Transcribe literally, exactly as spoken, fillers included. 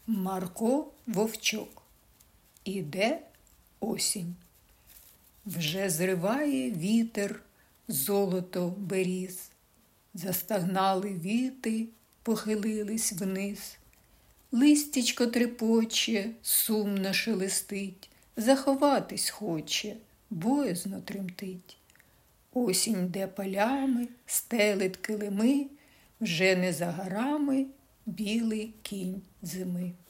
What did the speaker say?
Марко Вовчок. Іде осінь. Вже зриває вітер золото беріз. Застагнали віти, похилились вниз. Листячко трепоче, сумно шелестить, заховатись хоче, боязно тремтить. Осінь йде полями, стелить килими, вже не за горами білий кінь зими.